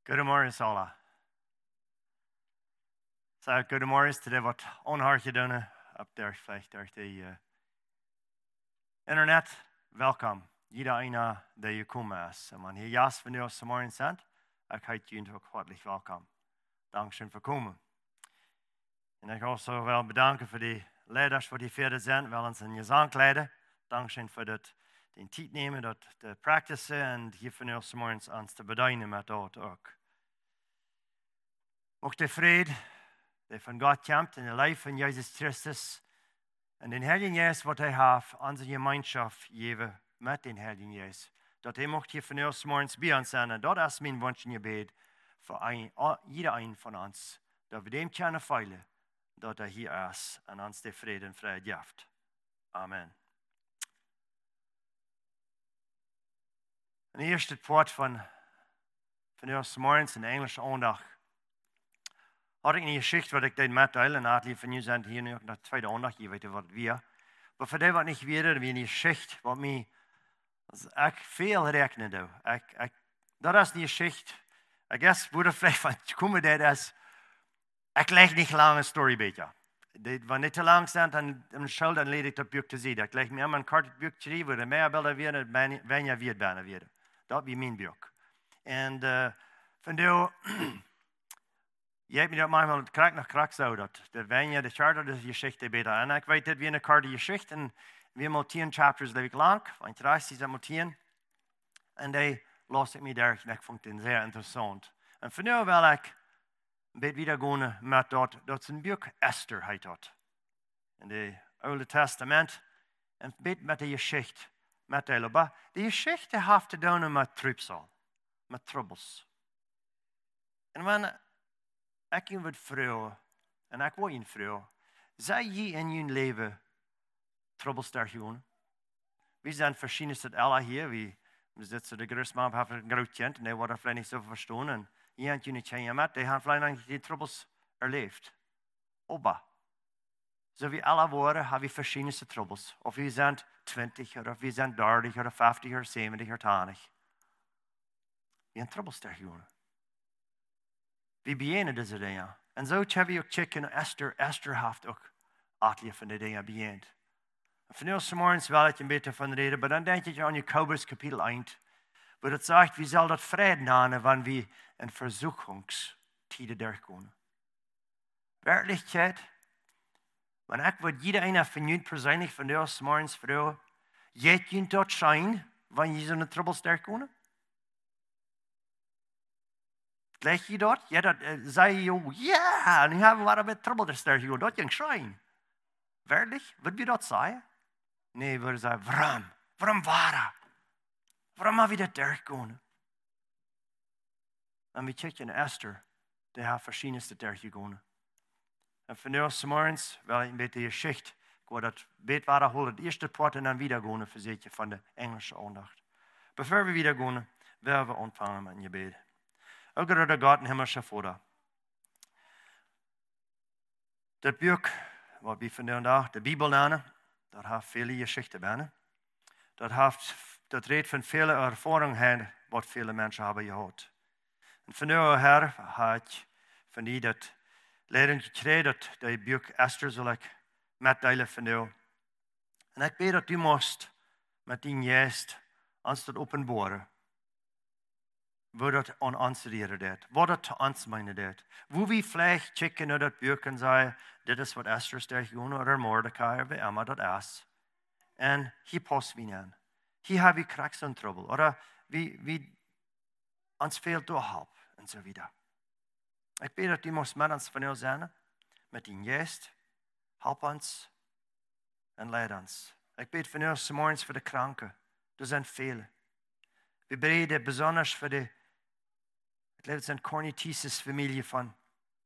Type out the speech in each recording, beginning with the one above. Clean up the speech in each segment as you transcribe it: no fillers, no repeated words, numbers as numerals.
Goedemorgen alle. Så goedemorgen til det wat onhartje op der vielleicht durch die internet. Welkom. Jeder einer, der gekommen ist. Und wenn hier jas von dir zum Morgen sind, ich heiße Ihnen auch herzlich willkommen. Dankeschön für kommen. Und ich also will bedanken für die Leiders, die verder sind, weil uns in Gesangleiden. Dankeschön für das, den Zeit nehmen, das de practice und hier von dir zum Morgen uns zu bedienen mit dort auch. Auch der Friede, der von Gott kommt, in der Life von Jesus Christus und den Heiligen Jesus, was er hat, unsere Gemeinschaft geben mit den Heiligen Jesus. Dass er möchte hier von uns morgens bei uns sein. Und das ist mein Wunsch und Gebet für jeder einen von uns. Dass wir dem keine feilen, dass er hier ist und uns der Friede und Freiheit gibt. Amen. Und hier steht Wort von uns morgens in Englisch Ondag. Had ik een geschicht wat ik deed mitteilen, en aantal van jullie zijn hier nu ook naar de tweede aandacht, je weet wat weer. Maar voor die wat niet weten, wie een geschicht wat mij ik veel rekenen doe. Dat is een geschicht. Ik guess, wo dat vielleicht van komen, dat is, ik leg niet lang een story beetje. Wanneer niet te lang zijn, dan schuld dan leed ik dat boek te zien. Ik leg me aan een kort boek te zien, waar de meer beelden weer, wanneer weer bijna weer. Dat is mijn boek. En van die je hebt me dat manchmal krak nach krak zo dat wenn je de charter de geschichte beter en ik weet dat we een karte geschichte en we hebben 10 chapters leuk lang, want 30 zijn 10 en die las ik me daar en ik vond het zeer interessant. En voor nu wil ik een beetje weer gaan met dat is een boek Esther heet dat. In het Oude Testament en een beetje met de geschichte met de maar de geschichte heeft te doen met trupsel, met troubles. En wanneer ik word vrouw, en ik word een vrouw. Zij je in je leven troubles daar gewoon? We zijn verschillende alle hier. We zitten de grootste man heeft een groot kind en die worden vielleicht niet zo verstaan. En je hebt je niet met, die hebben vielleicht nog die troubles erleefd. Maar, zo wie alle worden, hebben we verschillende troubles. Of we zijn 20, of we zijn 30, of 50, of 70, of 80. We hebben troubles daar gewoon. We beginnen deze dingen. En zo hebben we ook checken Esther. Esther heeft ook aantal van de dingen begint. Van ons morgens wil ik een beetje van reden, maar dan denk je aan Jakobus kapitel 1. Waar het zegt, wie zal dat vrede namen, wanneer we in verzoekingstijden doorgaan. Werkelijkheid, wanneer ik word iedereen van jullie persoonlijk van ons morgens vrouw, jeet je dat zijn, wanneer je zo'n troubles doorgaan? Leg je dat? Ja, dat zei je, ja, en nu hebben we met trouble daar. Dat ging schreien. Werkelijk? Wat we dat zeggen? Nee, we zeggen, waarom? Waarom waren? Waarom hebben we dat doorgegaan? En we kijken naar Esther, die heeft verschillende doorgegaan. En van ons morgens, wel een beetje de geschichte, ik wil dat beet waren holen, het eerste part en dan weer gaan, verzetje van de Engelse aandacht. Voor we weer gaan, willen we ontvangen met een gebed. Ook de God en hemelse Vader. Dat boek, wat we vandaag de Bijbel nemen, dat heeft vele geschichten bijna. Dat redt van vele ervaringen, wat vele mensen hebben gehad. En van nu, Heer, had ik van die dat leiding gekregen, dat die boek Esther zal ik metdelen van jou. En ik bid dat u moest met die geest ons dat openbaren. Wat dat aan ons leren deed. Wat dat ons meinen deed. Wo we vielleicht checken naar dat boek en zeggen, dit is wat Esther is daar gewoon, of Mordecai, of Emma dat is. En hier past we niet aan. Hier hebben we kracht en trouble. Of we ons veel doorhelp en zo wieder. Ik bid dat u moest met ons van jou zijn, met die geest. Help ons en leid ons. Ik bid van jou morgens voor de kranken. Er zijn vele. We bidden besonders voor de ik leef in Cornetius familie van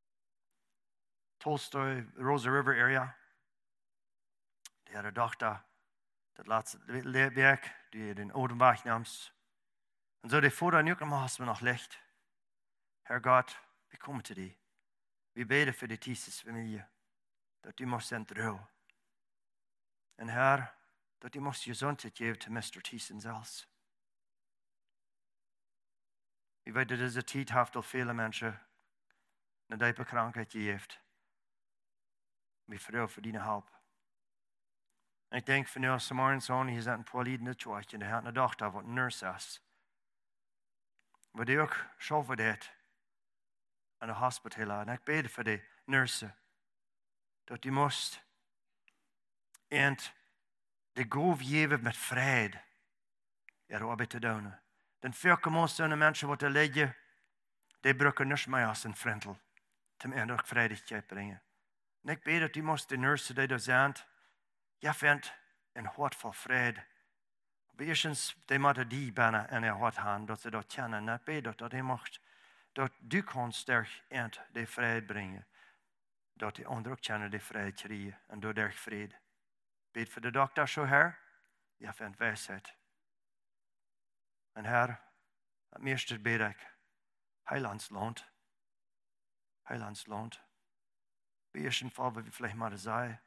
Tolstoy, Rosa River area. Die had een dochter, dat laatste werk, die den Odenweg nam. En zo die vader nu allemaal als we nog licht. Herr God, we komen te die. We bidden voor de Thesis familie, dat u moest zijn trouw. En Herr, dat u moest gezondheid geven te Mr. Thiessen zelfs. Vi vet att deze tid haft al vele mensen een diepe krankheid gegeven. Vi vertrouw voor die hulp. En ik denk van nu, morgens zo, hier zijn een paar lieden in de kerk en de hebben een dochter wat een nurse is. Maar die ook schaffen dat aan de hospitaal. En ik bid voor de nurse dat die moest en de gove geven met vrede er arbeid te doen. Den fyrke måste mensen wat er liggen, de brukar niks meer als een frentel, om endelijk vrede brengen. En ik bid dat die moest de nurse die daar zijn, jeg vindt en hart for fred. Beerens de måtte die bijna en jeg hart han, dat ze dat kennen. En ik bid dat de mocht, dat du kan sterk en de fred brengen. Dat de anderen ook kennen de fred krijgen en door der fred. Bid voor de dokter zo her, jeg vindt wijsheid. En her, het meeste bid ik, heilandsland. Heilandsland. Beerens voor wat we vielleicht maar zeggen.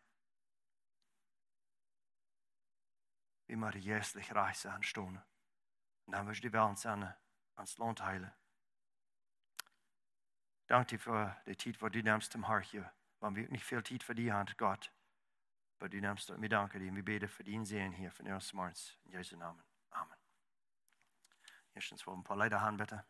Vi måtte jäsligt reise anstående. Dan was die wel ans land heilen. Dank dir für die Zeit, wo du nimmst im Hart hier. Weil wir nicht viel Zeit für die haben, Gott. Aber du nimmst, wir danken dir, wir beten für den Sehen hier von uns morgens. In Jesu Namen. Amen. Erstens wollen wir ein paar Leute haben, bitte.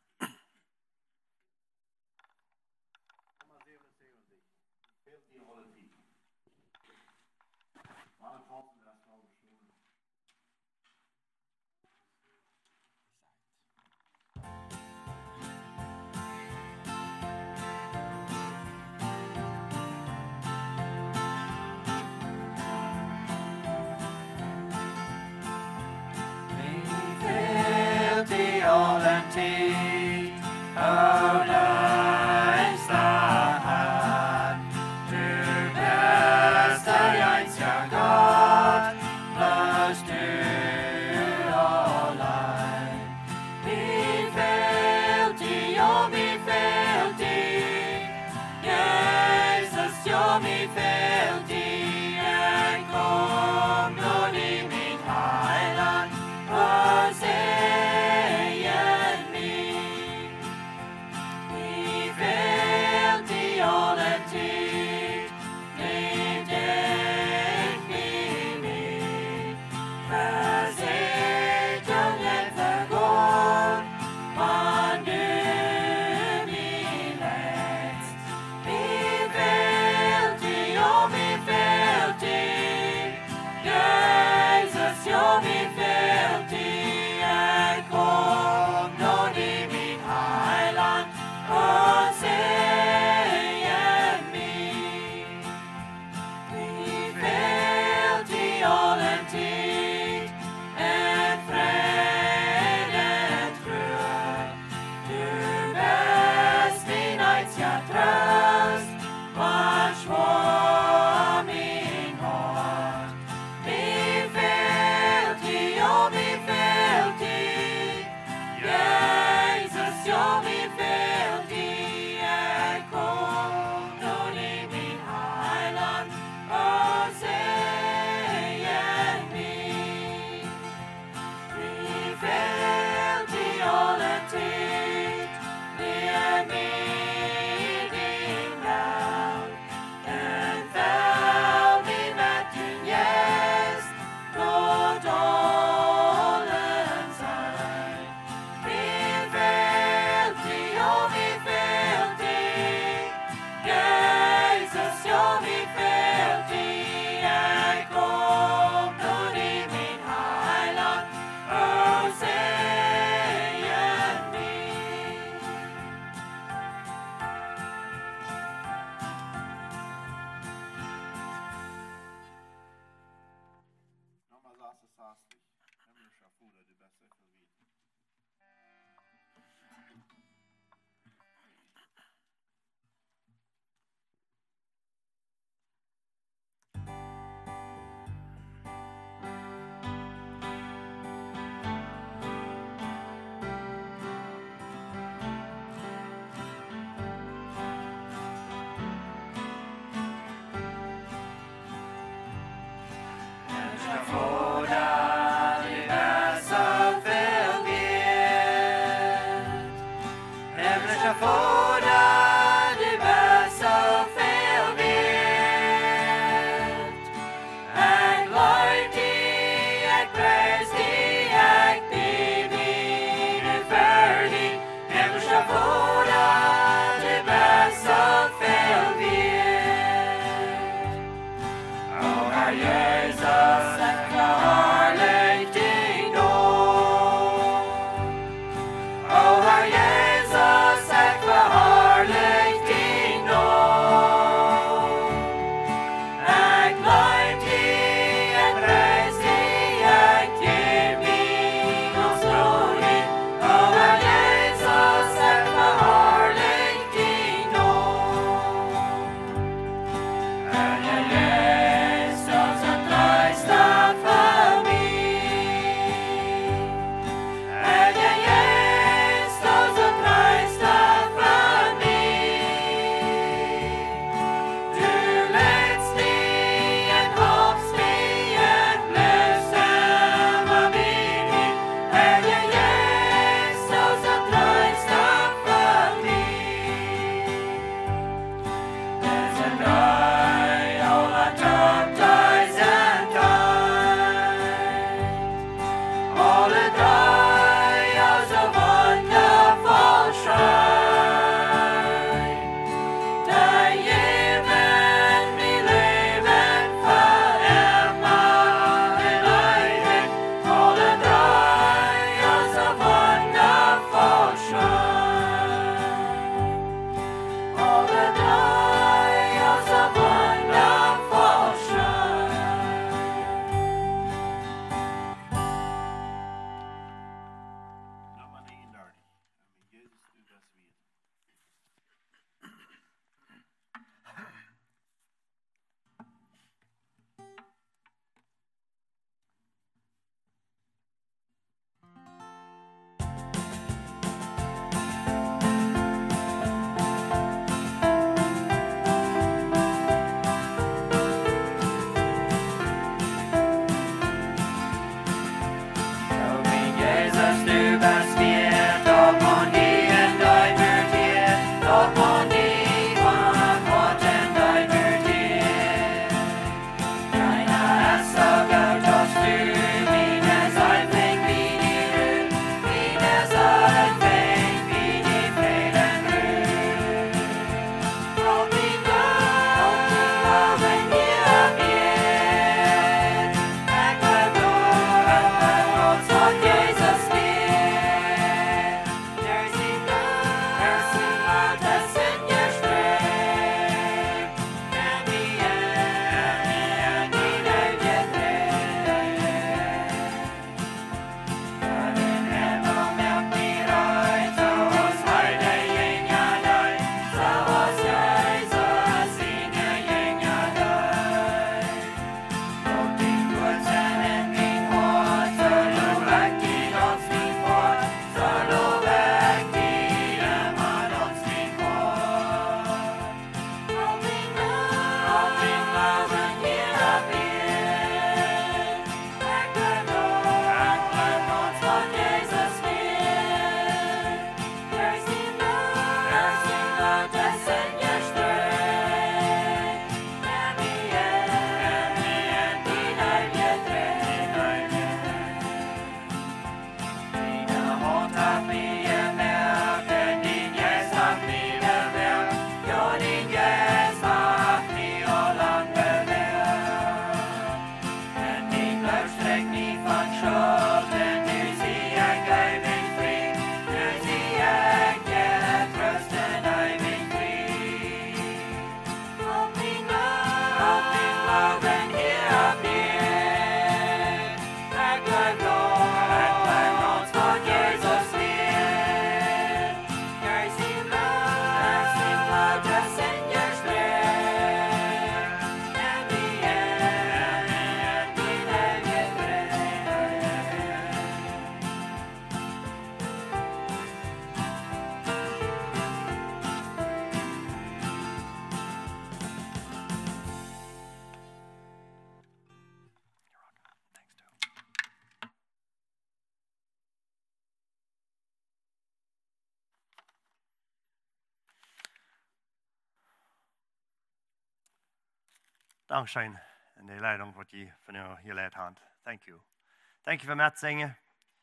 Dankzij en de leiding wat je van u geleerd hebt. Thank you. Thank you voor met zingen.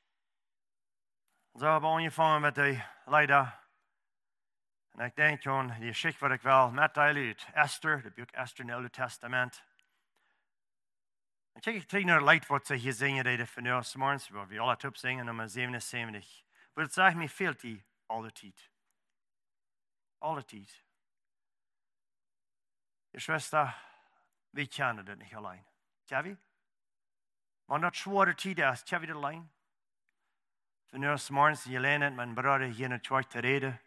Zo hebben we aangevangen met de leider. En ik denk aan die geschichte wat ik wel met uit Esther, de boek Esther in het Oude Testament. En kijk, ik trek naar het lied wat ze hier zingen deden vandaag 's morgens, waar we alle top zingen, nummer 77. Maar het zegt me veel die alle tijd. Alle tijd. Je Schwester, we kennen dat niet alleen. Tja wie? Wanneer dat zware tijd is, tja wie dat alleen? Vandaag 's morgens, je leent mijn broer hier in het kerk te reden.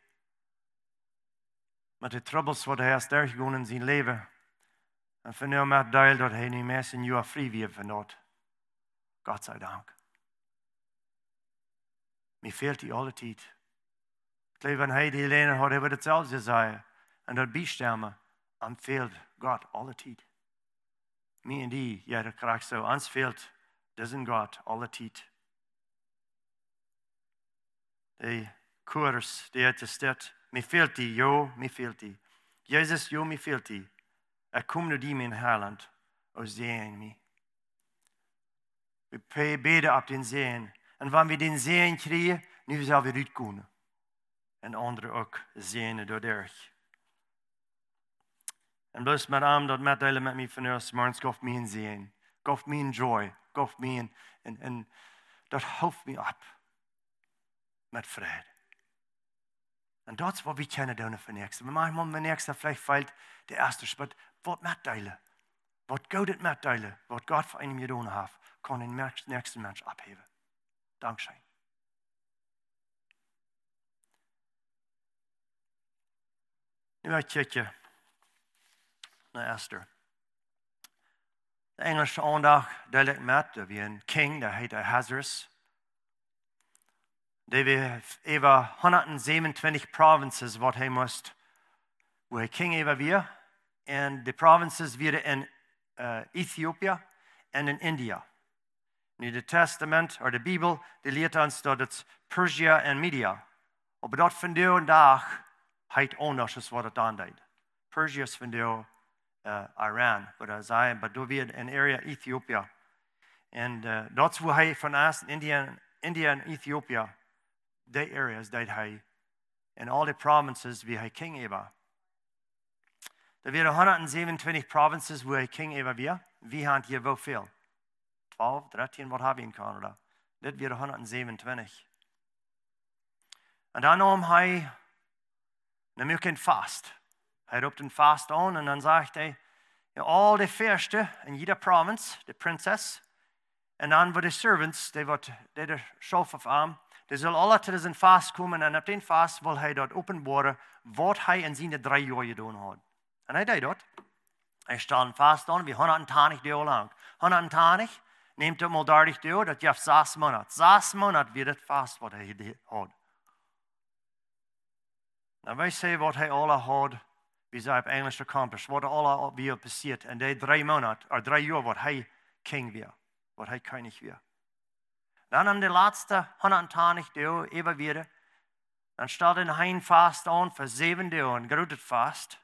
Met de troubles wat hij is doorgegaan in zijn leven. En vandaag met deel dat hij niet meer zijn jaar vrij weer vandaag. Gott sei Dank. Mir fehlt die alle tijd. Ik geloof, wenn hij die lenen had, hij wordt hetzelfde zeggen. En dat bijstemmen, dan fehlt Gott alle tijd. Mij en die, ja, dat krijg zo. Ons fehlt, diesen Gott alle tijd. Die koers, die het gestet, mir fehlt die, jo, mir fehlt die. Jezus, jo, mir fehlt die. Ik kom naar die mijn Heiland, aus Sehen mij. We beden op den Sehen. En wanneer we den Sehen krijgen, nu zal we uitkomen. En anderen ook zien doordat. En bloos met hem dat meedelen met mij vandaag 's morgens, gaf mij een zin. Gaf mij een joy. Gaf mij een dat helpt mij op. Met vrede. En dat is wat we kunnen doen voor nächste. We maken met nächste vielleicht fehlt de eerste, maar wat meedelen. Wat God het meedelen. Wat God voor einem gedaan heeft, kan een nächste mens opheven. Dankzij. Nu ga ik kijken naar Esther. De Engelse aandacht deel ik met. Er was een king, die heette Ahasuerus. Die was over 127 provinces wat hij moest, waar hij king over was. En de provinces waren in Ethiopië en in India. Nu, het Testament, of de Bijbel, die leert ons dat het Perzië en Media. Op dat vandaag heet anders als wat het aanduidt. Perzië is vandaag Iran, wat hij zei, maar door weer in area Ethiopië. En dat is waar hij van is, India en Ethiopië. Die areas deed hij. En al die provinces wie hij king over. Er waren 127 provinces waar hij king over was. Wie had hier wel veel? 12, 13, wat hebben we in Canada? Dit waren 127. En dan nam hij een vast. Hij roept een vast aan en dan zegt hij, ja, al de verste in ieder province, de prinses, en dan voor de servants, die er schoof of aan, die zullen alle tot zijn vast komen en op den vast wil hij dat openbaren wat hij in zijn 3 jaar gedaan had. En hij deed dat. Hij stelde vast aan, wie 120 dagen lang. 120 neemt het mal 30 dagen, dat geeft 6 maanden. 6 maanden weer het vast wat hij had. Nou, wij zeggen wat hij alle had, wie zij op Engels accomplished, wat alle weer passiert in die 3 maanden, of 3 jaar wat hij king weer, wat hij koning weer. Dan in de laatste 120 dagen even weer, dan stelde hij een vast aan voor 7 dagen, een grote vast.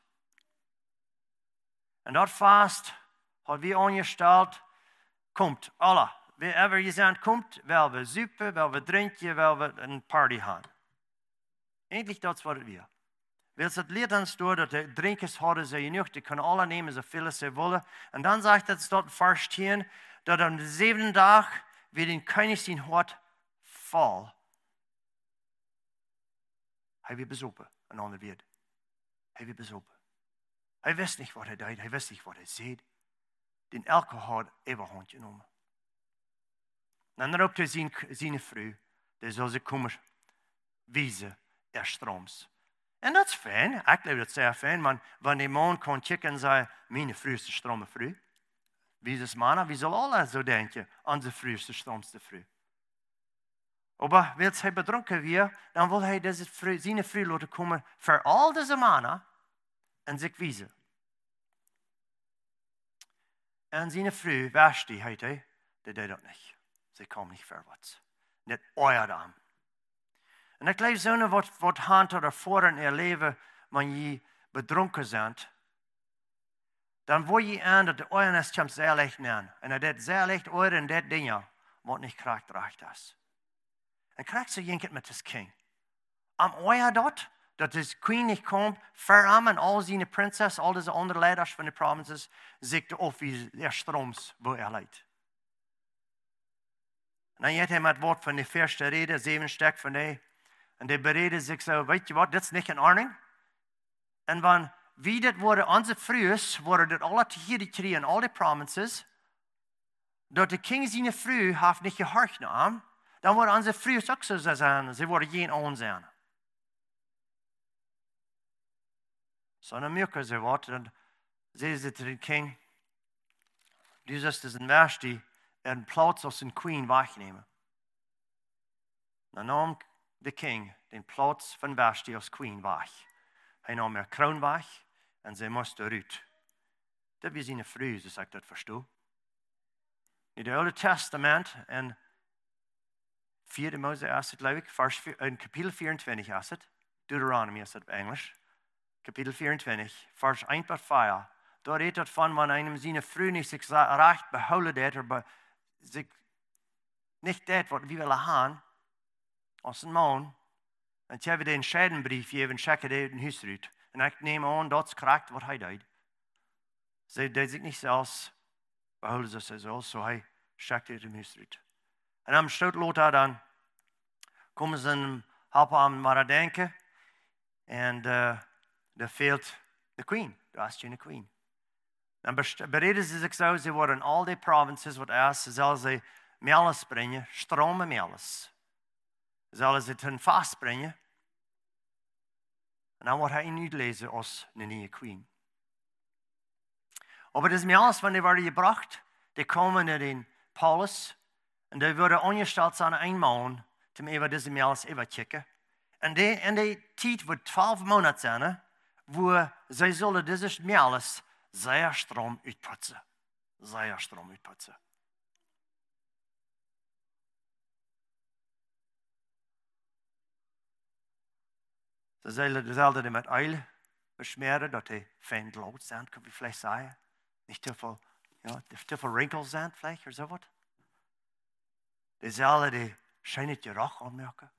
En dat vast had we aangesteld, komt alle, wherever je zijn komt, wel we zuipen, wel we drinken, wel we een party gaan. Eindelijk dat is wat het weer. Wil het leert ons door dat de drinkers hadden ze genoeg, die kunnen alle nemen zoveel als ze willen. En dan zegt het tot vers 10, dat aan de 7e dag weer den koning zijn hart vol. Hij werd bezopen, een ander woord. Hij werd bezopen. Hij wist niet wat hij deed, hij wist niet wat hij zei. Den elke had even hand genomen. En dan roept hij zijn vrouw, die zal ze komen wijzen, stroms. En dat is fijn, ik geloof dat zeer fijn, maar wanneer die man kan kijken en zeggen, mijn vrouw is de stromme vrouw. Wie is mannen, wie zal alle zo denken, onze vrouw is de stromste vrouw. Maar wil hij bedronken weer, dan wil hij zijn vrouw laten komen voor al deze mannen en zich wijzen. En zijn vrouw, Vashti heet hij, die deed dat niet. Ze kwam niet voorwaarts. Net oierde aan. En ik leef zo wat hand ervoor in je leven, wanneer je bedronken bent. Dan word je aan dat de oornis komt zeer licht aan. En dat zeer licht oor in dat ding, wat niet krachtrecht is. En krijgt ze jinket met de king. Am oor dat de queen niet komt, voor hem en al zijn prinses, al deze andere leiders van de provinces, zich de office der stroms waar leidt. En dan heeft hij met het woord van de eerste reden, 7 stuk van die. En die bereden zich zo, weet je wat, dit is niet in ordning. En wanneer wie dit worden, onze vroegers, worden dit alle gekregen, al die promises, dat de king zijn vrouw heeft niet gehoord naar hem, dan worden onze vroegers ook zo zijn, ze worden geen ons zijn. Zo dan merken ze wat, en zeggen ze tegen de king, du zult dus een werste en plaats als een queen wegnemen. Dan nam de king den plaats van Vashti als queen weg. Hij nam haar kroon weg en zij moest eruit. Dat was zijn vrouw, zoals ik dat verstoor. In het Oude Testament, en 4 Mose, geloof ik, in kapitel 24 is het, Deuteronomy is het op Engels, kapitel 24, vers 1 tot 4. Daar heet het van, wanneer einem zijn vrouw niet zich recht behouden deed, maar zich niet deed wat we willen gaan, als een man, en je hebt een scheidenbrief gegeven en checken uit een huis uit. En ik neem aan dat is correct wat hij deed. Zij deed zich niet zelfs behouden ze zichzelf, zo hij checkte uit een huis uit. En am slot dan komen ze een helpen aan maar denken. En daar veelt de queen. Daar is geen queen. Dan bereden ze zich zo, ze worden al die provinces wat eerst, ze zullen ze melis brengen, strome melis. Ze zullen ze ten vast brengen. En dan wordt hij nu lezen als een nieuwe queen. Maar het is melis van die worden gebracht, die komen naar de Paulus. En die worden ongesteld aan een man, om even deze melis even te checken. En die tijd wordt 12 maanden zijn, waar zij zullen deze melis zeer stroom uitputsen. Zeer stroom uitputsen. Ze zullen die met uil besmeren, dat die fijn blauw zijn, kan je vielleicht zeggen. Niet te veel rinkels zijn, vielleicht, of zo wat. Die zullen die schijnen geruch aanmerken.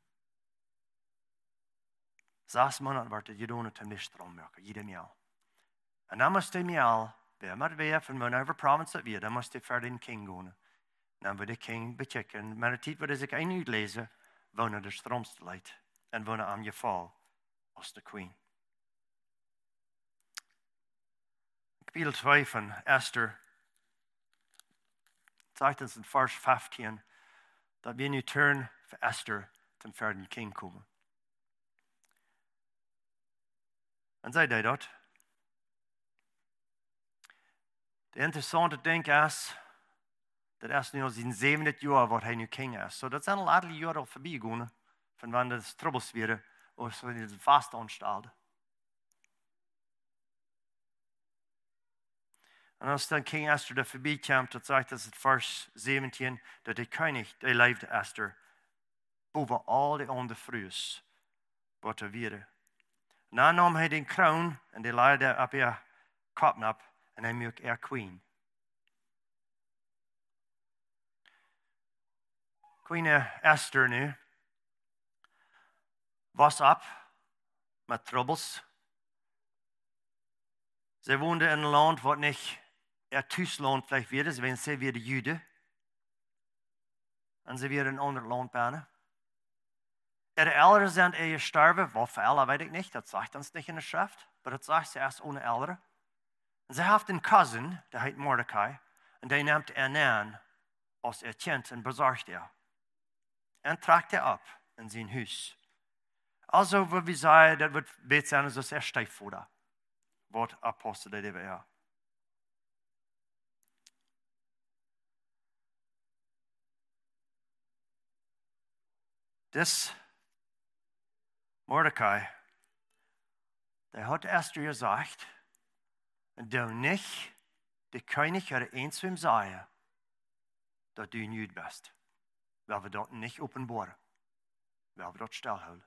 6 maanden wordt het gedaan om die stroom merken, jede maal. En dan moest die maal, weer met weer van whenever province dat weer, dan moest die verder in de king gaan. En dan wordt de king bechecken. Maar de tijd wordt zich een uitlezen, wanneer de stroomste leidt. En wanneer aan je val als de queen. Kapitel 2 van Esther. Zegt ons in vers 15 dat we nu turn voor Esther ten verder king komen. En zij deed dat. De interessante ding is, dat is nu al zijn 7e jaar wat hij nu king is. So dat zijn al aantal jaren al voorbij gegaan, van wanneer de troubles werden, of zo die het vast aanstelde. En als dan King Esther er voorbij kwam, dat zegt het vers 17, dat de koning, die leefde Esther, boven al die andere vrouwen, wat er werden. En dan nam hij den kroon en die leidde op haar kop op en hij maakte haar queen. Queen Esther nu was op met troubles. Ze woonde in een land wat niet haar thuisland vielleicht weer is, want ze werden Joden. En ze werden een ander land bijna. Ihre Eltern zijn gestorven, wofür weet ik niet, dat zegt ons niet in de schrift, maar dat zegt ze erst ohne Eltern. En ze heeft een cousin, die heet Mordecai, en die neemt aan als kind en bezorgt en trekt op in zijn huis. Also, we zeggen, dat wordt beter zijn als stiefvader, wat apostel dat we Dus Mordecai, der hat Esther gesagt, du nicht, de König hat eens hem zeggen, dat du niet bist. Weil we dat niet openbaren. Weil we dat stilhouden.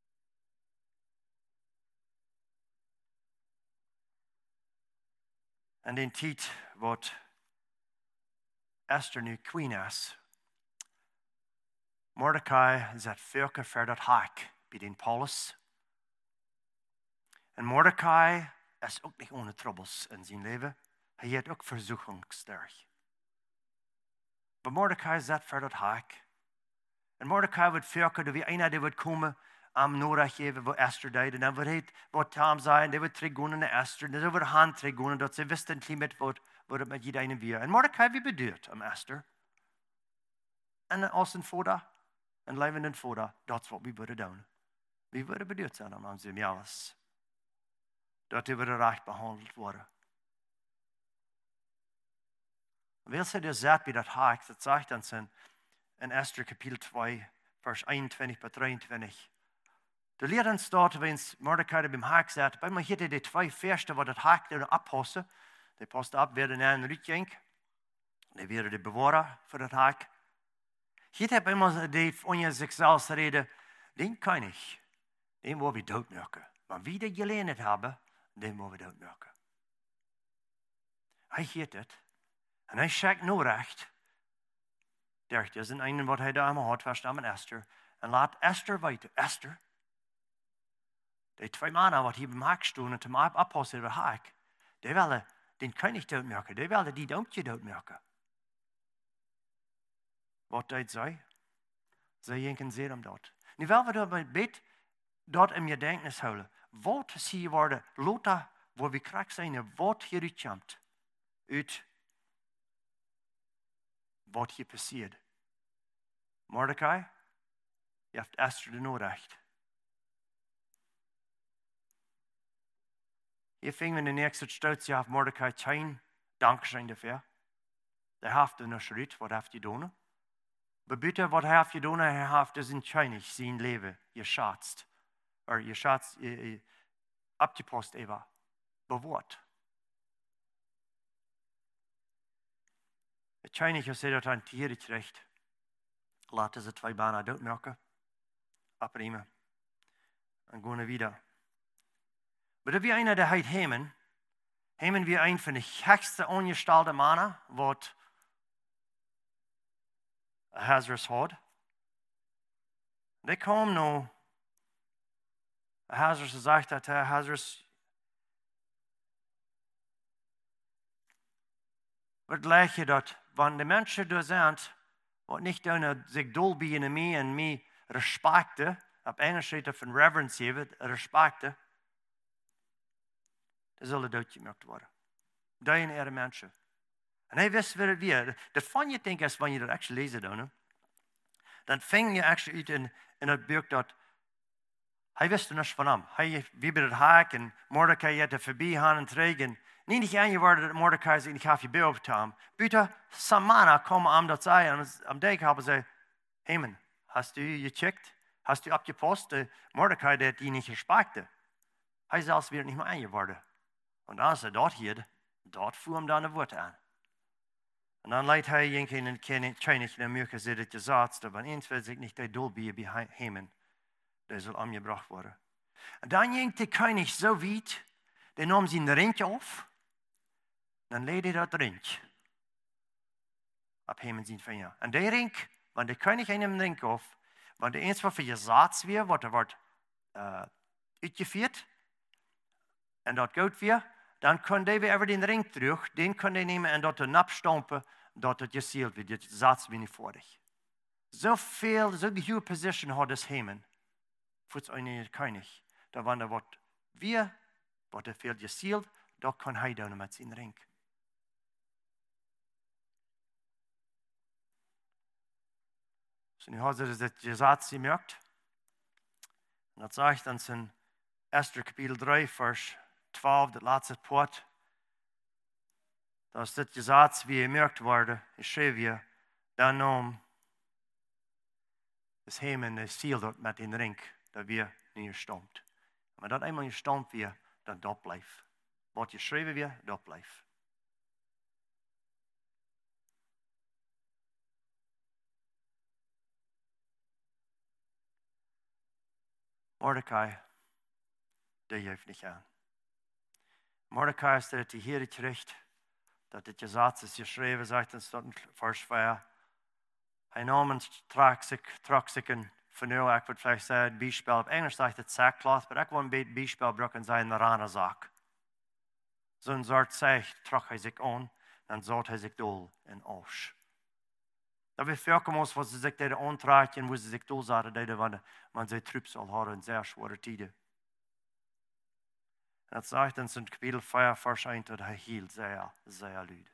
En in tijd wat Esther nu queen is, Mordecai zet vuurke voor dat haak bij den Paulus. En Mordecai is ook niet ohne troubles in zijn leven. Hij heeft ook verzoekingssterk. Maar Mordecai zet voor dat haak En Mordecai wordt verken, er wie einer, der wordt komen am Norach geven, wo Esther deed. En dan wordt het, wat Tom zei, en die wordt teruggaan naar Esther. En dan wordt hand teruggaan, dat ze wisten niet wat het met iedereen weer. En Mordecai wie beduurt am Esther. En als een vader, een levende vader, dat is wat we willen doen. We willen beduurd zijn aan onze alles. Dat we recht behandeld worden. Wil ze dus zet bij dat haak, dat zegt dan in Esther kapitel 2, vers 21 tot 23. De leren staat, wens Mordecai beim haak zet, bij mij hier die twee versen wat het haak er abpassen. Die past ab, werden naar een rietjenk. Die werden de bewarer voor het haak. Hier heb immer die van zichzelf reden, den kan ik. Den wil we doodmaken. Maar wie dat geleerd hebben, den wil we doodmaken. Hij heet het. En hij schijkt nou recht. Dat is een wat hij daar had, vers aan Esther. En laat Esther weten. Esther. Die twee mannen wat hier bij haak stonden, te maken oppassen bij haak. Die willen den koning doodmaken. Die willen die donkje doodmaken. Wat deed zij? Zij denken zeer om dat. Nu wel we dat bid, dat in je denknis houden. Wat zie je worden, Lothar, waar we krijg zijn, wat hier uitkomt. Uit wat hier passiert. Mordecai, je hebt Esther de noodrecht. Hier vingen we in de eerste stoot, je hebt Mordecai geen dankzijn daarvoor. Hij heeft er nog schritt, wat heeft hij gedaan? Maar bitte, wat heeft hij gedaan? Hij heeft dus in Chainig zijn leven geschätzt. Of geschätzt, abgepasst even. Bewaard. Chainig heeft dat aan het recht. Laten ze twee banen doodmaken. Abriemen. En gaan weer. Maar wie einer der heet Hemen. Hemen wie een van de gekste ongestelde mannen wat Ahasuerus had. Die kwam nu. Ahasuerus zegt dat Ahasuerus wat leg je dat, wanneer de mensen daar zijn, wat niet doen, zich dolbieden in mij en mij respecten, op Engels heet dat van reverence geven, respecten, dan zullen doodgemaakt worden. Dat zijn er mensen. En hij wist weer het weer. Dat van je denken, als wanneer je dat actually lezen dan, dan ving je actually uit in het boek dat hij wist er niets van hem. Hij wiebde het haak en Mordecai had er voorbij gaan en terug. Niet aan je woorden dat Mordecai zei, ik ga je bij op hem. Buiten Samana komen aan dat zij en am dag hebben ze, Hemen, hast u gecheckt? Hast u abgepasst? Mordecai dat die niet respecte. Hij zelfs weer niet meer aan je woorden. En als hij dat hier, dat voer hem dan de woord aan. En dan leidt hij in een Chainig naar Mürke zit het gezaatste, want eens wil zich niet de doel bij Hemen. Dat zal aangebracht worden. En dan ging de koning zo wiet, die nam zijn ringje af, dan leed hij dat ringje op Hemen zijn vinger. En die ring, wanneer de koning hem ring af, wanneer eens wat voor je zaad weer, wat er wordt uitgevoerd, en dat goud weer, dan kon hij weer even den ring terug, den kon hij nemen en dat er napstompen, dat het geseeld wordt, dat zaad weer niet voordig. Zoveel, zo'n goede position had dus Hemen. Voor een koning. Dat wanneer wordt weer, wordt er veel geseeld, dat kan hij doen met zijn ring. Dus nu had ze dat gezaad gemerkt. En dat zegt dan in Esther kapitel 3, vers 12, dat laatste poort. Dat dit gezaad wie gemerkt worden, ik schreef je, dan nam dus Hemen de ziel dat met een ring, dat weer niet gestompt. Maar dat eenmaal gestompt weer, dan dat blijft. Wat je schreef weer, dat blijft. Mordecai, die heeft niet aan. Mordecai is dat hij hier het recht, dat het gezaad is geschreven, zegt in vers 4. Hij nam en trok zich een vernieuw, ik wil vielleicht zeggen, bijspel. Op Engels zegt het sackcloth, maar ik wil een beetje bijspel gebruiken zijn een rane zaak. Zo'n soort zeg trok hij zich aan en zat hij zich dol in as. Dat we voorkomen wat ze zich deden aantraken en hoe ze zich doelzaten deden, want man zijn troep zal houden in zeer zware tijden. En dat zegt in zijn kapitel 4, vers 1, dat hij hield zeer luid.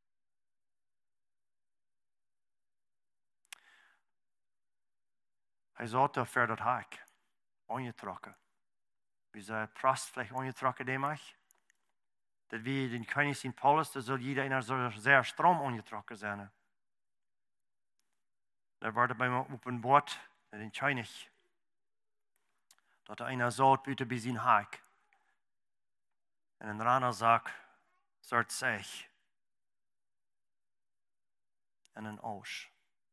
Hij zat daar voor dat hek, aangetrokken. Wie zei, prast vielleicht aangetrokken die mag. Dat wie den koning zien Paulus, dan zal jeder einer zeer strom aangetrokken zijn. Daar wordt bij me op een boot, in Chainig, dat einer zat buiten bij zijn hek. En een raner zak soort zich. En een oos.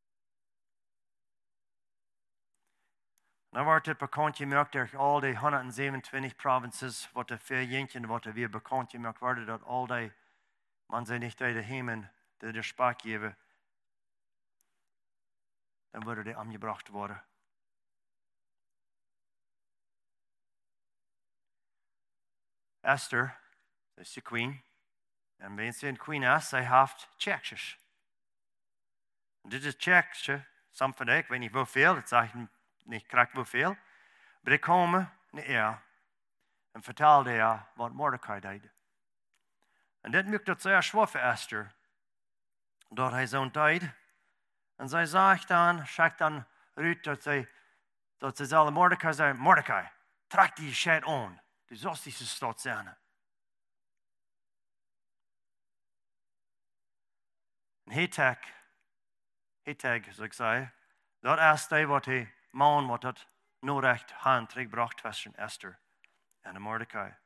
Dan wordt het bekend gemaakt door al die 127 provincies, wat de vier jentjen, wat er weer bekend gemaakt worden, dat al die man zijn niet uit de hemel, die de spak geven, dan worden die aangebracht worden. Esther, dat is de queen. En wanneer ze een queen is, zij heeft checkjes. En dit is checkje, soms van ik weet niet hoeveel, het zegt niet correct hoeveel. Maar die komen naar haar en vertellen haar wat Mordecai deed. En dit maakt het zeer zwaar voor Esther, dat hij zo'n deed. En zij zegt dan, schrijft dan uit dat ze zal Mordecai zeggen, Mordecai, trek die shit aan. Du sollst diese stad zijn. En hij tag, zoals ik zei, dat is dat wat hij man wat het nodig hand terugbracht tussen Esther en Mordecai.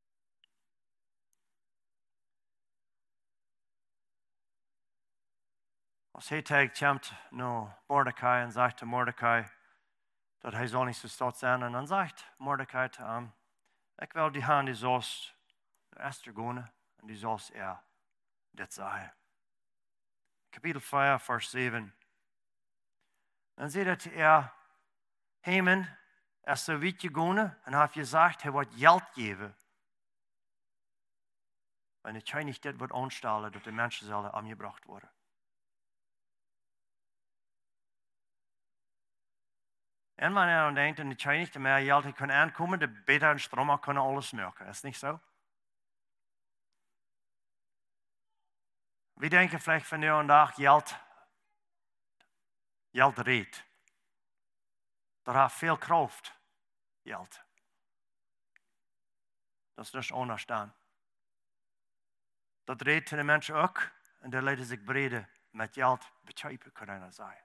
Als hij tag komt naar Mordecai en zegt te Mordecai dat hij zal niet zo stad zijn. En dan zegt Mordecai te hem, ik wil die hand die zoals Esther gaan en die zoals dit zeggen. Kapitel 4, vers 7. Dan zei dat Haman is zo weit gegaan en heeft gezegd, hij wordt geld geven. En het schijnt niet dit wordt aanstellen, dat de mensen zullen aangebracht worden. En wanneer hij denkt, en het schijnt niet, de meer geld hij kan aankomen, de beter en stromer kunnen alles merken. Is het niet zo? We denken vielleicht van nu en dag, geld redt. Dat heeft veel kracht, geld. Dat is dus onderstaan. Dat redt de mensen ook, en die laten zich breden met geld begrijpen, kunnen we zeggen.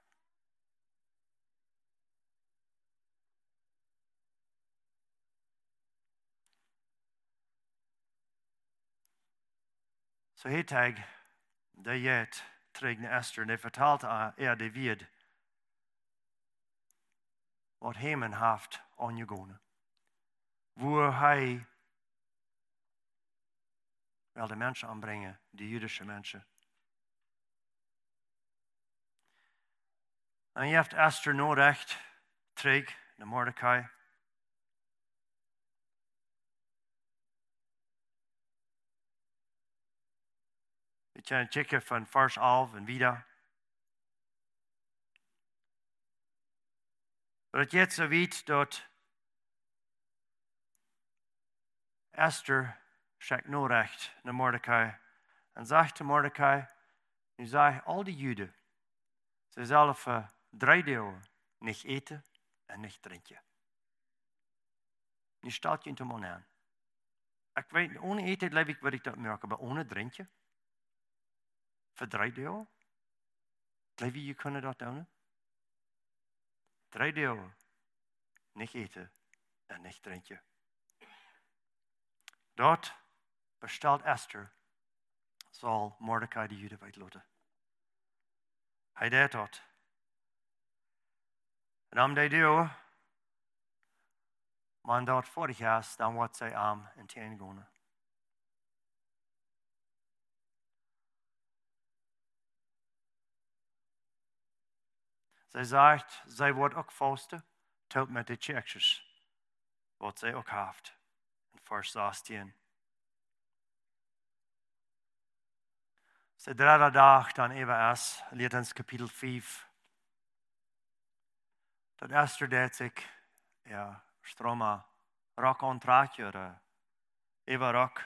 Zo heet hij, de jet, terug naar Esther, en hij vertelt aan de wied, wat Haman heeft aangegaan. Waar hij wil de mensen aanbrengen, de Jüdische mensen. En je hebt Esther nodig, terug naar Mordecai. Je kan checken van vers 11 en wieder. Maar het is zo weit dat Esther schickt nodig naar Mordecai en zegt te Mordecai, nu zeg al die Juden, ze zullen voor 3 dagen niet eten en niet drinken. Nu staat je in de man aan. Ik weet, ohne eten leef ik, wil ik dat merken, maar ohne drinken. Voor 3 dagen. Leef je kunnen dat doen? 3 dagen. Niet eten en niet drinken. Dat bestelt Esther, zal Mordecai de Juden uitlaten. Hij deed dat. En om die doen, man dat vorig jaar, dan wordt zij arm en tegengaan. Zij zegt, zij wordt ook vasten, tot met de checkjes, wat zij ook heeft. In vers 16. Der dritte dag dan even is, leert ons kapitel 5. Dat eerste deed zich, ja, stroma, rock on traatje, even rock.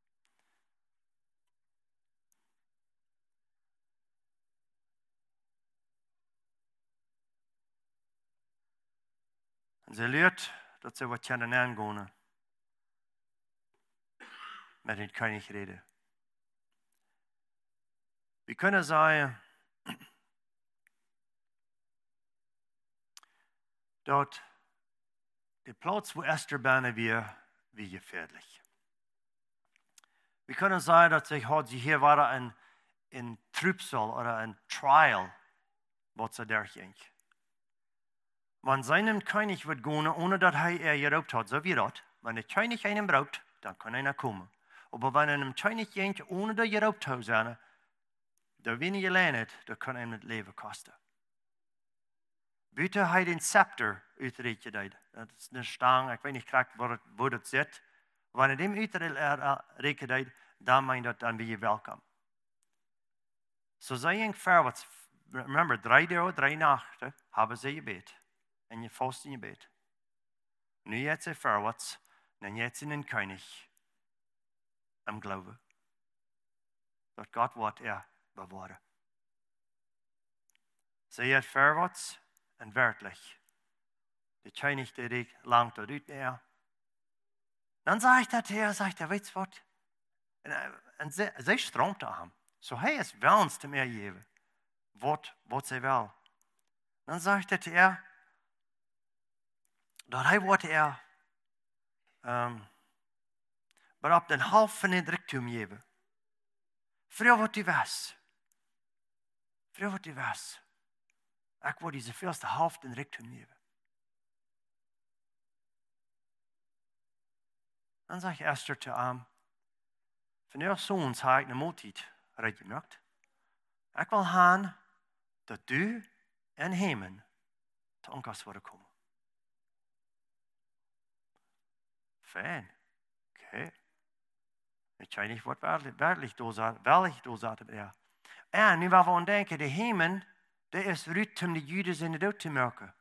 En ze leert dat ze wat kunnen aangaan met het koning reden. We kunnen zeggen dat de plaats waar Esther bijna weer gefährlich. We kunnen zeggen dat ze hier waren in Trübsal oder een trial, wat ze daar ging. Want zijn koning wordt gaan, ohne dat hij geroopt had, zo wie dat. Wanneer de koning einen braucht, dan kan hij komen. Maar wanneer een koning ging, ohne dat geroopt had zijn, dan wie je leert, dan kan hem het leven kosten. Buiten hij den scepter uitreikt deed. Dat is een stang, ik weet niet graag waar dat zit. Wanneer hij hem uitreikt deed, dan meint dat dan ben je welkom. Zo zij ging verwaarts. Remember, 3 dagen, 3 nachten hebben ze gebed. En je vast in je bed. Nu gaat ze verwaarts. En gaat ze een koning. Am geloven. Dat God wat bewaren. Ze gaat verwaarts en werkelijk. De koning die langt eruit naar. Dan zegt dat hij, weet je wat? En zij stroomt aan hem. Zo hij is wens te meer geven. Wat zij wil. Dan zegt dat hij, dat hij wordt maar op de half van het rijkdom geven. Vrouw wat u was. Vrouw wat u was. Ik word deze veelste half van het rijkdom geven. Dan zegt Esther te hem, van jouw zoons heb ik een maaltijd gemaakt. Ik wil gaan dat u en Haman te onkas worden komen. Fijn. Oké. Ik weet niet wat wellicht doorzaten. Ja. En nu waar we aan denken, de Haman, dat is eruit om de Joden in de dood te maken.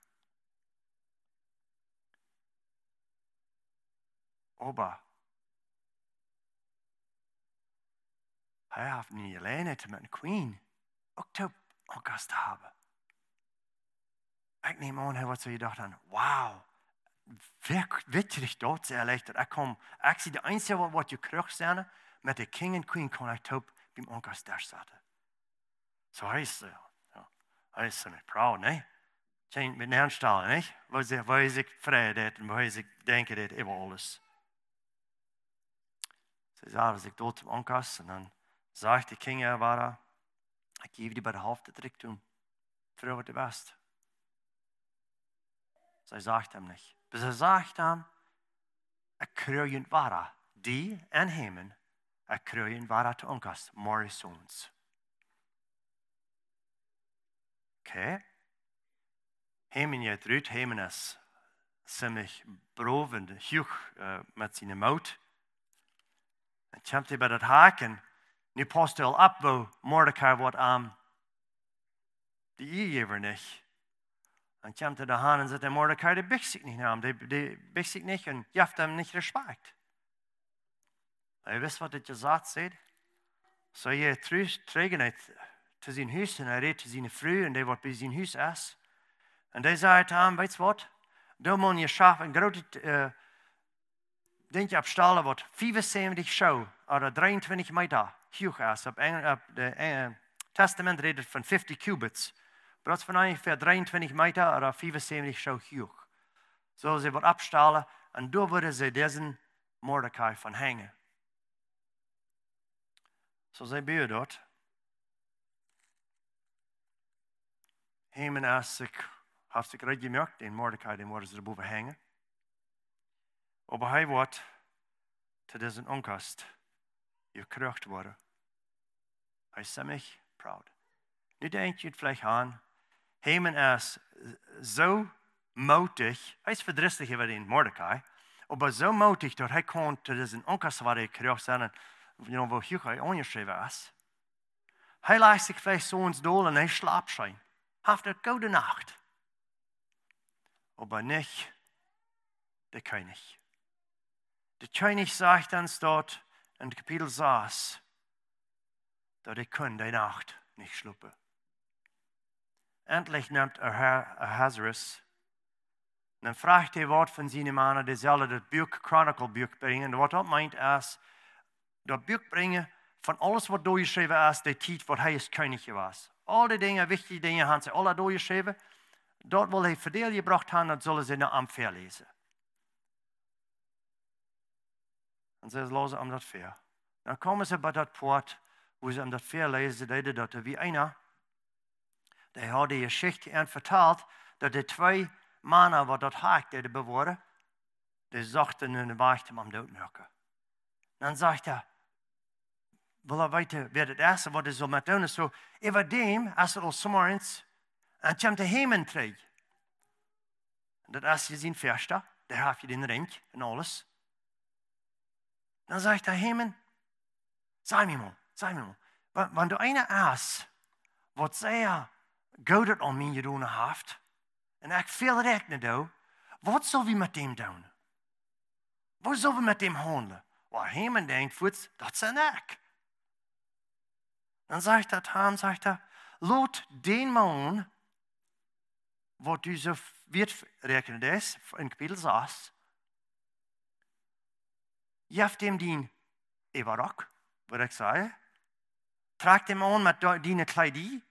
Oba. Hij heeft niet alleen het met een queen. Ook te onkas te hebben. Ik neem aan, wat ze gedacht aan. Wauw. Weet je dat ze erleichterd. Ik zie de einzige wat je krijgt zijn. Met de king en queen kon ik op bij onkas daar zaten. Zo hij is met proud, nee? Geen met neerstellen, nee? Waar is ik vrij dat en waar is ik denken dat over alles. Ze zei, als ik dood op onkas en dan zegt de king waar ik geef die bij de helft terug doen. Vrouw wat de best. Zij zegt hem niet. Maar ze zegt hem, ik krijg je wara. Die en Haman, ik krijg je wara te onkas. Maar zoons. Oké. Haman gaat eruit. Haman is ziemlich boven, hoog met zijn mout. En komt hij bij dat haken. Nu past hij al op, waar Mordecai wordt aan de eeuwgever niet. Dan komt hij daaraan en zegt, Mordecai, die bicht zich niet naar hem. Die bicht zich niet en je hebt hem niet respect. Hij wist wat het gezegd zei. Zo je terug uit te zijn huis en hij reed te zijn vrouw en die wordt bij zijn huis is. En die zei te hem, weet je wat? Dan moet je schaffen een grote dingetje opstellen wat 75 schouw, of 23 meter hoog is. Op het testament redt het van 50 cubits. Maar dat is van ongeveer 23 meter of 75 schouw hoog. Zo ze wat opstellen en daar worden ze deze Mordecai van hangen. Zo zij bij dat. Haman heeft zich recht gemerkt, den Mordecai, den worden ze erboven hangen. Maar hij wordt te deze onkast gekrucht worden. Hij is ziemlich proud. Nu denk je het vielleicht aan. Haman is zo moutig. Hij is verdrietig over den Mordecai. Maar zo moutig dat hij kon te deze onkast worden gekrucht zijn. En wo hoog hij ongeschreven is. Hij legt sich vielleicht so ins Dol und hij slaapt schon. Haft eine gute Nacht. Aber nicht der König. Der König sagt uns dort in Kapitel 6, dass ich die Nacht nicht schlupen. Endlich nimmt Ahasuerus und dann fragt er Wort von seinem Mann, der soll das Buch, Chronicle-Buch bringen. Und was das meint ist, das Buch bringen von alles, was durchgeschrieben ist, der Zeit, wo er als König war. All die Dinge, wichtige Dinge, haben sie alle durchgeschrieben. Dort, wo er Verdeel gebracht hat, das sollen sie noch am Ver lesen. Und sie losen am das Ver. Dann kommen sie bei das Port, wo sie am das Ver lesen, dass wie einer, der hat die Geschichte vertelt, dass die zwei Männer, die dort hakt, die bewohren, die sagten in den Weichtem am Doodmerken. Dann sagt er, will er weten wer het is, wat hij zal met doen. So, over dem, als er al s'morgens, en komt hij heim terug. Dat is je zijn verste, daar heb je den ring en alles. Dan zegt hij heim, zeg me maar, want de ene is, wat zij goed het aan mij gedaan heeft, en ik veel recht niet doe, wat zullen we met hem doen? Wat zullen we met hem handelen? Waar heim denkt, voet, dat zijn ik. Dan zegt dat Ham, laat den man, wat u zo weet rekenen is, in kapitel 6, geeft hem die evarok, wat ik zei, trekt hem aan met die kledij,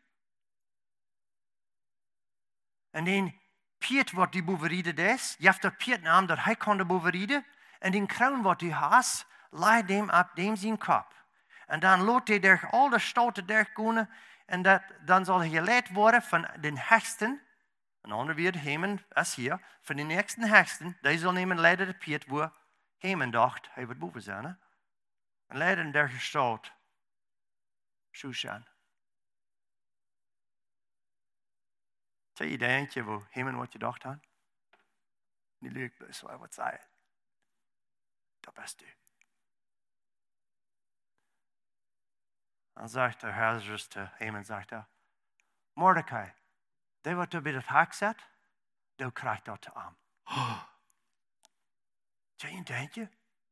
en den Piet wat die bovenrieden is, geeft dat Piet naam dat hij kon de bovenrieden, en die kroon wat hij has, leidt hem op dem zijn kop. En dan laat hij door al de stoten doorkomen. En dan zal hij geleid worden van de hechten. Een ander weer Hemen is hier. Van de nächsten hechten. Die zal nemen leiden de Piet waar Hemen dacht hij wordt boven zijn. En leiden door gestalt. Shushan. Zie je eentje waar Hemen wat je dacht had? Die leuk best wel wat zei. Dat best u. Dan zegt de Ahasuerus te Haman, zegt hij, Mordecai, die wat u bij het hek zet, die krijgt dat te arm. Zie je een denkje?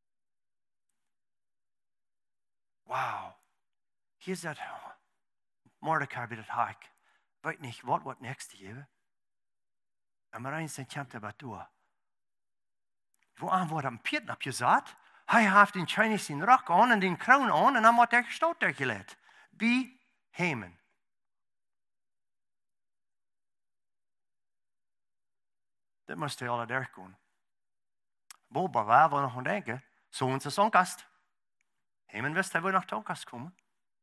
Wauw. Hier zit Mordecai bij het hek. Weet niet wat niks te geven. En maar eens komt er wat door. Wo aan wordt een Piet op je zat? Hij heeft een Chinese rok aan en die kroon aan en dan wordt hij gestoot gelegd. Bij Haman. Dat moest hij alle doorkomen. Boven waar we nog aan denken, zo onze zonkast. Haman wist hij wil naar de onkast komen.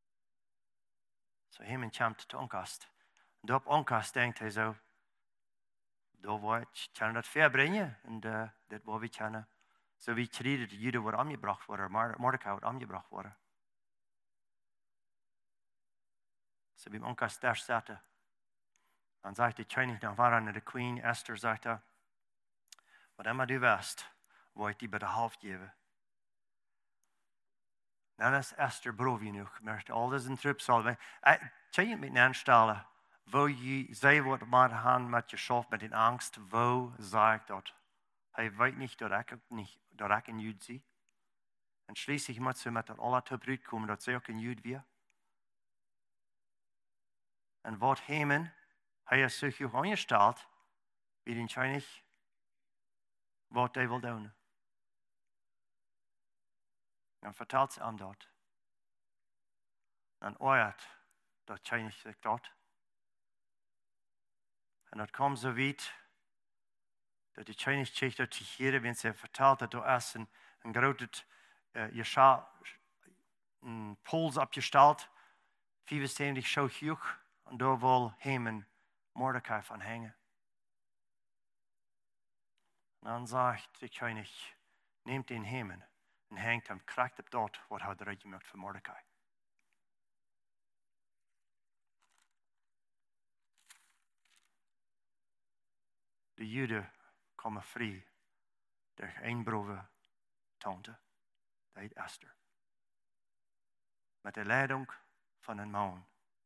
Zo Haman komt de onkast. En op onkast denkt hij zo, daar wordt je dat verbrengen en dat wordt we kennen. Zo wie kregen de Joden worden aangebracht worden, Mordecai wordt aangebracht worden. Zo bij onkast daar zaten. Dan zegt de koning naar waar de queen Esther zegt, wat immer du wist, wil ik die bij de helft geven. Dan is Esther brood genoeg. Maar al deze trup zal wij. Kan je met aanstellen, wo je zij wat maar gaan met jezelf, met die angst, wo zeg ik dat? Hij weet niet dat ik een Jood zie. En schließlich moet ze met dat alle te bruut komen dat zij ook een Jood weer. En wat Haman, hij is zich ook aangesteld, wie den König, wat hij wil doen. Dan vertelt ze hem dat. Dan oort dat König zich dat. En dat komt zo weit, dat de König zich dat hier, wenn ze vertelt dat er is een grote pols opgesteld, 75 zo hoog, en daar wil Haman Mordecai van hangen. En dan zegt de König, neemt den Haman en hangt hem, krijgt op dat wat hij eruit gemaakt voor Mordecai. De Joden komen vrij door een broer tante, dat heet Esther. Met de leiding van een man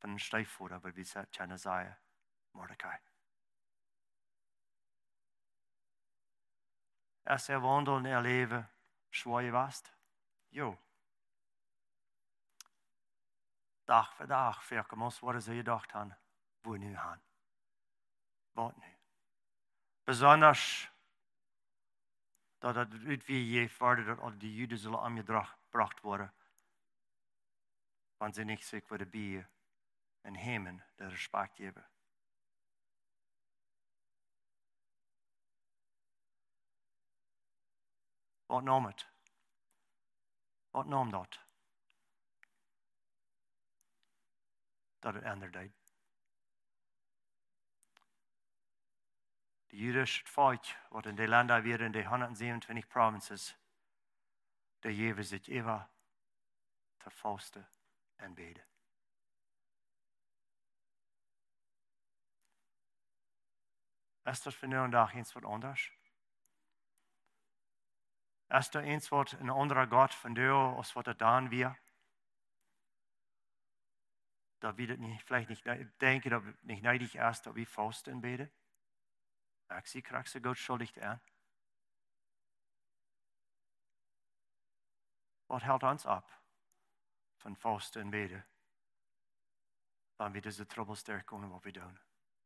van een stijfvoerder, wat we kennen zei, Mordecai. Als er wandel in haar leven zwaar was, jo. Dag voor dag werken ons wat ze gedacht hebben, wo nu gaan. Wat nu? Besonders dat het uit wie je vader dat al die Juden zullen aangebracht worden, want ze niet zich worden bij en hemen de respect hebben. Wat nam het? Wat nam dat? Dat het änderde. De Jüdische volk, wat in de landen weer in de 127 provinces, de geven zich even te vasten en beden. Is dat voor nu een dag eens wat anders? Is er eens wat een andere God van jou, als wat er dan weer? Dat we het niet, vielleicht niet denken dat het niet nodig is dat we vasten en beden? Ik zie krijg ze God schuldig aan. Wat houdt ons op van vasten en beden? Dan we deze troubles sterk kunnen wat we doen.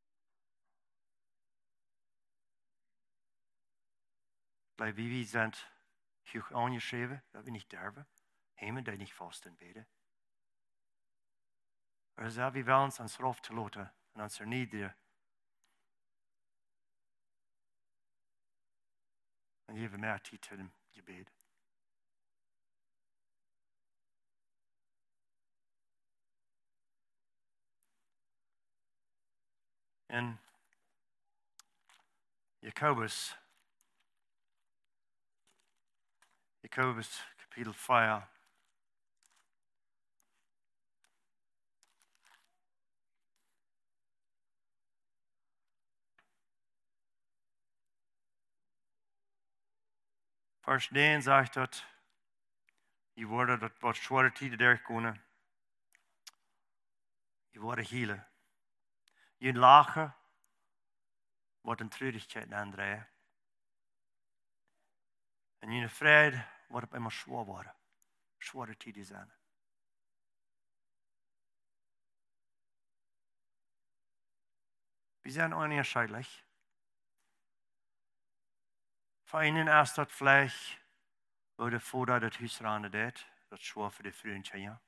Bij wie we zijn hoog aangeschreven dat we niet durven. Hemen die niet vasten en beden. Maar zelf we wel ons raf te laten en ons niederen. En geven meer tijd te hem gebed. In Jacobus kapitel 4. Vers 9 zegt dat je worden dat wat zware tijden der kunnen. Je worden healen. Je lachen wordt een treurigheid aandrijven. En je vrede wordt op immer zwaar worden. Zware tijden zijn. We zijn onunterscheidlich. Voor einen is dat vlees, waar de vader het huis raande deed, dat zwaar voor de vriendje.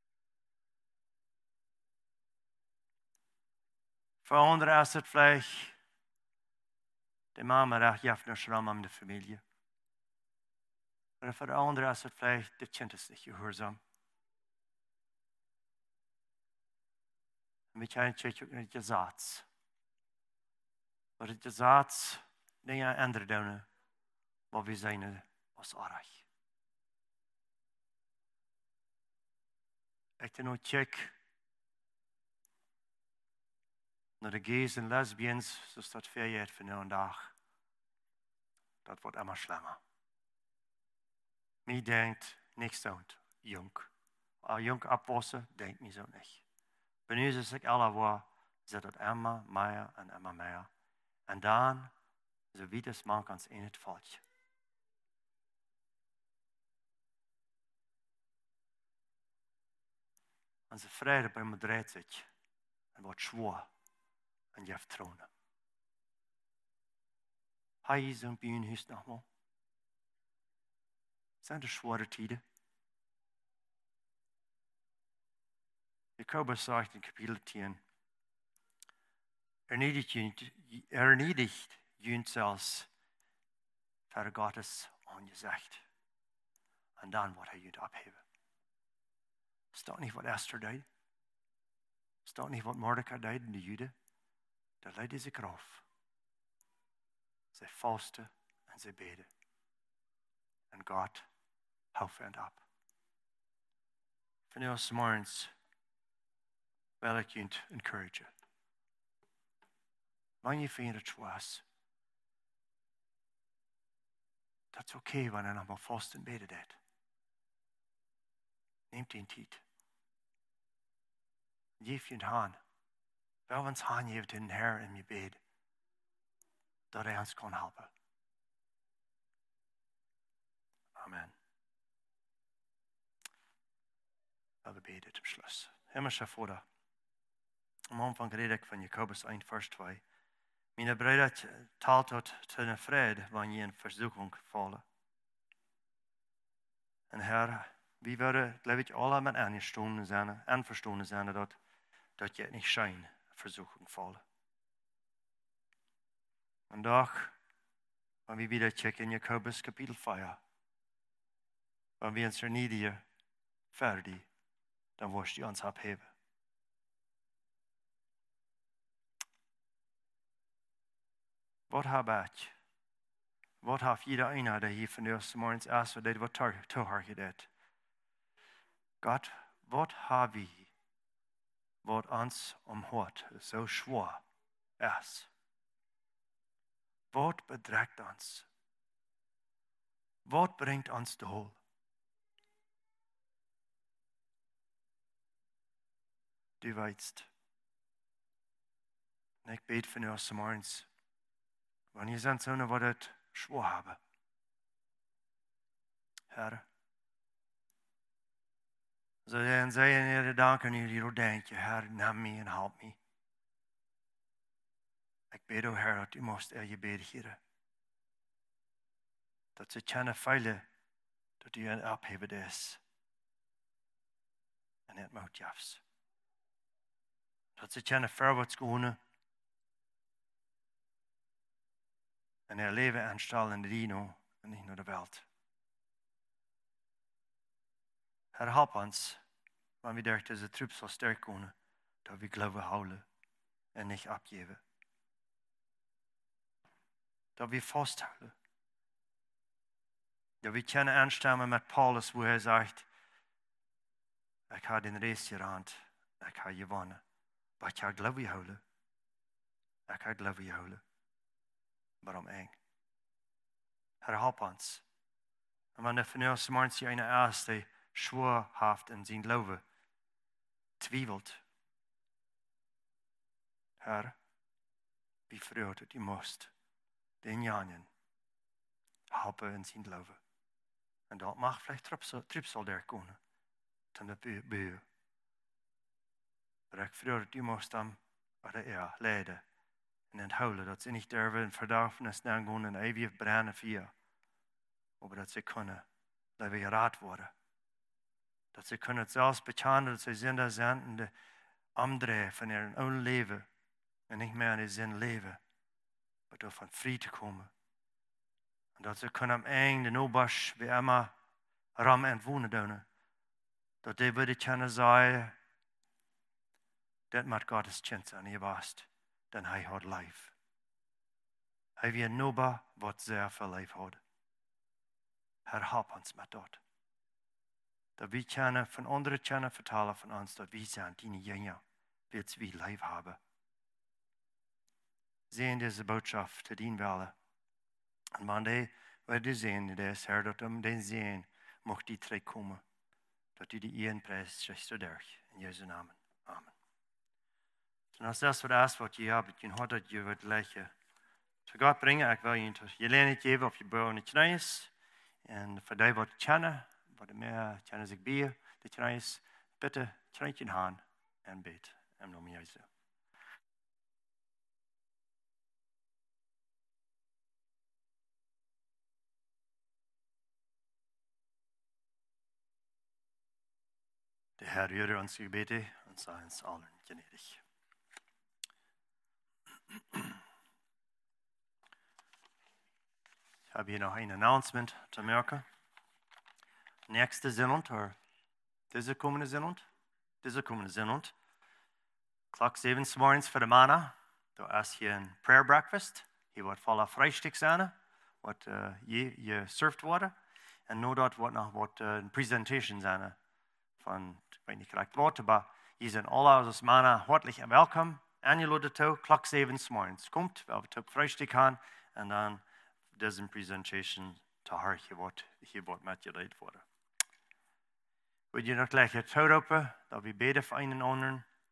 Voor anderen is het vlees, de mama recht jeft naar schram aan de familie. Maar voor de anderen is het vlees, de kind is niet gehoorzaam. En we kunnen het ook niet gezaads. Maar het gezaads, dingen ändern doen, wat we zijn als arg. Ik heb nu check naar de gays en lesbians, zoals dat verjaard van nu dag. Dat wordt immer schlimmer. Mij denkt niks aan, jong. Als jong oppassen, denkt mij zo niet. Bij nu is het alle waar, zit het immer meer en immer meer. En dan, zo wie het man kan in het volk. Onze vrede bij me draait zich en wordt zwaar en je tronen. Hij is een bienenhuis nogmaals. Zijn er zware tijden? Jacobus zegt in kapitel 10, erniedigt jullie zelfs voor Gottes aangezegd. En dan wordt hij jullie opheven. Is dat niet wat Esther deed? Is dat niet wat Mordecai deed in de Juden? Daar leidde ze graf. Zij vasten en zij beden. En God hielp hen op. Vandaag 's morgens wil ik je encouragen. Wanneer je vindt het was, dat is oké wanneer je nog maar vast en beden deed. Neem die tijd. Geef je het aan. Wel ons aan je den Heer in je bed. Dat hij ons kan helpen. Amen. Laten we beden zum Schluss. Himmlischer Vater, am Anfang rede ich von Jakobus 1, Vers 2. Meine Brüder, teilt zu einer Freude, wenn ihr in Versuchung fallen. Und Herr, wie würde, glaube ich, alle mit einverstanden sein, dass je nicht schön Versuchung fallen. Und doch, wenn wir wieder checken in Jakobus Kapitel 4, wenn wir uns erniedrigen, fertig, dann wirst du uns abheben. Wat heb ik? Wat heeft jeder einer, der hier von uns morgens erst wat wat toehar gedet? Gott, wat heb wir, wat ons omhort so schwer ist? Wat bedrängt uns? Wat bringt uns dool? Du weißt. Und ich bete von uns morgens, wenn ihr sind so, was das schwer haben. Herr, so dann sagen ihr danken, ihr denken, Herr, nimm mich und help mich. Ich bete, Herr, dass du musst je beten hier. Dat ze keine Fälle, dass du ein abheben ist. Und nicht macht jafs. Dat ze keine vorwärts gehen. Und ihr Leben anstellen in Dino und nicht nur der Welt. Herr, help uns, wenn wir durch diese Trübsal stärker können, dass wir Glauben halten und nicht abgeben. Dass wir festhalten. Dass wir können anstimmen mit Paulus, wo sagt, ich habe den Rest gerannt, ich habe gewonnen. Aber ich habe Glauben halten. Ich habe Glauben halten. Warum eng? Herr, help uns. Und wenn der von uns morgens einer ist, der schwörhaft in sein Glauben zweifelt. Herr, wie früher du musst den Janien helpen in sein Glauben. Und dat mag vielleicht Trübsal der kommen. Dann der Bühne. Aber ich früher du musst dann oder leiden. En onthouden dat ze niet durven in verdoofenis gaan en eeuwig brennen via. Maar dat ze kunnen leven geraad worden. Dat ze kunnen het zelfs beschouwen dat ze zin zijn in de omdraai van hun eigen leven. En niet meer in de zin leven. Maar door van vrij te komen. En dat ze kunnen am eng de nobash wie immer ram en wonen doen. Dat die willen kunnen zeggen. Dat met Gottes chance aan je was. Dan hij had leven. Hij wil noba wat zeer veel leven had. Herr, help ons met dat. Dat we kunnen van anderen kunnen vertellen van ons dat we zijn die jongen, wilt we leven hebben. Zien deze boodschap te dien willen. En wanneer we zien, dat Herr, dat den zien, mocht die terugkomen. Dat u die een prijs zegt derg. In Jezus naam. Amen. En als dat wat je hebt, je hoort dat je wordt leggen. Zu Gott brengen, ik wil je leren geven op je bouw en knieën. En voor die wat kennen, wat meer kennen zich bij, de knieën, bitte krijg je aan en bid. En noem je Jezus. De Herr höre uns Gebete und sei uns allen gnädig. Ich habe hier noch ein Announcement zu merken. Nächste Sendung, oder diese kommende Sendung, Clock 7 morgens für die Mana. Da ist hier ein Prayer Breakfast. Hier wird voller Frühstück sein, was je served wurde. Und nur dort wird noch eine Präsentation sein von, ich weiß nicht korrekt Wort, aber hier sind alle aus Mana herzlich willkommen. Eingeladen zu, Clock 7 morgens. Kommt, wir haben Frühstück haben und dann diese Präsentation zu hören, hier wird mitgeleitet worden. Wil je nog gleich het houden, dat we beden voor een en anderen.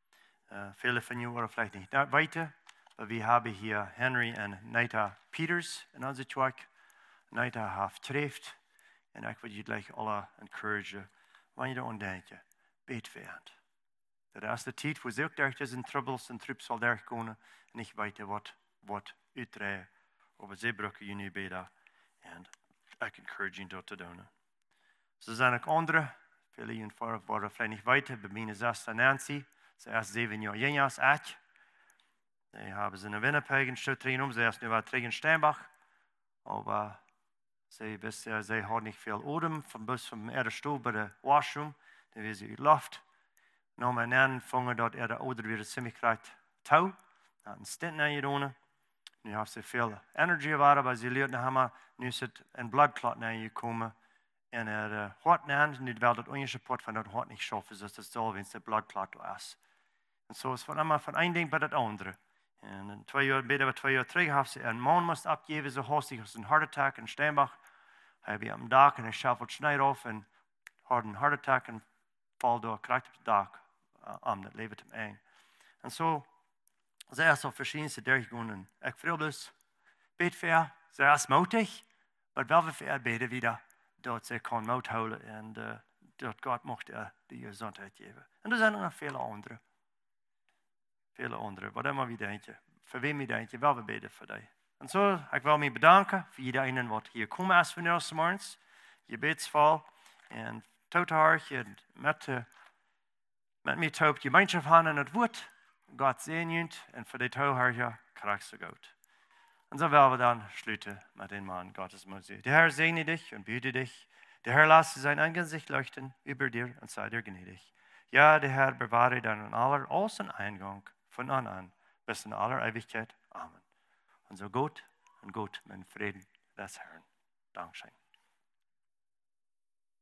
Viele von euch waren vielleicht nicht weiter, aber wir haben hier Henry und Nita Peters in unserer Zweig. Nita hat trifft und ich würde gleich alle encouragen, wenn ihr daran denkt, bet während. Dat als de tijd voor zich daar is in troubles en trips zal daar komen en ik weet wat uitdraaien over zeebruggen jullie beden en ik encourage je dat te doen. Zo zijn ook andere, vele jullie voor waren vielleicht niet weten, bij mijn zuster Nancy, ze is 7 jaar jonger als ik. Die hebben ze in Winnipeg in Stuttgart, ze is nu wat terug in Steinbach, aber sie wissen, sie hat nicht viel Odem, vom Erdstuhl bei der Washroom, dann wird sie Luft. Nou, mijn naam vangen dat de ouder weer ziemlich krijgt touw. Een stint naar je doen. Nu heeft ze veel energie waren, maar ze leert naar nu zit een bloedklot naar je komen. En hart naar, nu wel dat ongesupport van dat hart niet schaffen, dus dat zal wens de bloedklot is. En zo is van één ding bij het andere. En 2 jaar, bijna 2 jaar terug, heeft ze een man moest afgeven, zo hastig als een heart attack in Steinbach. Hij heeft op een dak en hij schaffelt snel af en had een heart attack en valt door, krijgt op het dak. Dat levert hem een. En zo, zij is op verschillende dergelijke en ik voel dus, beet ver, zij is moedig, maar wel ver beden wieder, dat zij kan moed houden en dat God mocht die gezondheid geven. En er zijn nog vele andere. Vele andere, wat immer we denken, voor wie we denken, wel we beden voor die. En zo, ik wil me bedanken voor iedereen wat hier komen is van ons morgens, je bedsval en tot hart met mij toe op gemeenschap gaan en het woord. God zegent en voor dit touwhartje krijgt ze goed. En zo willen we dan sluiten met een man Gottes muziek. De Herr segne dich und behüte dich. Der Herr lasse sein Angesicht leuchten über dir und sei dir gnädig. Ja, der Herr bewahre deinen aller Außeneingang von an bis in aller Ewigkeit. Amen. Und so gut und gut mit Frieden des Herrn. Dankeschön.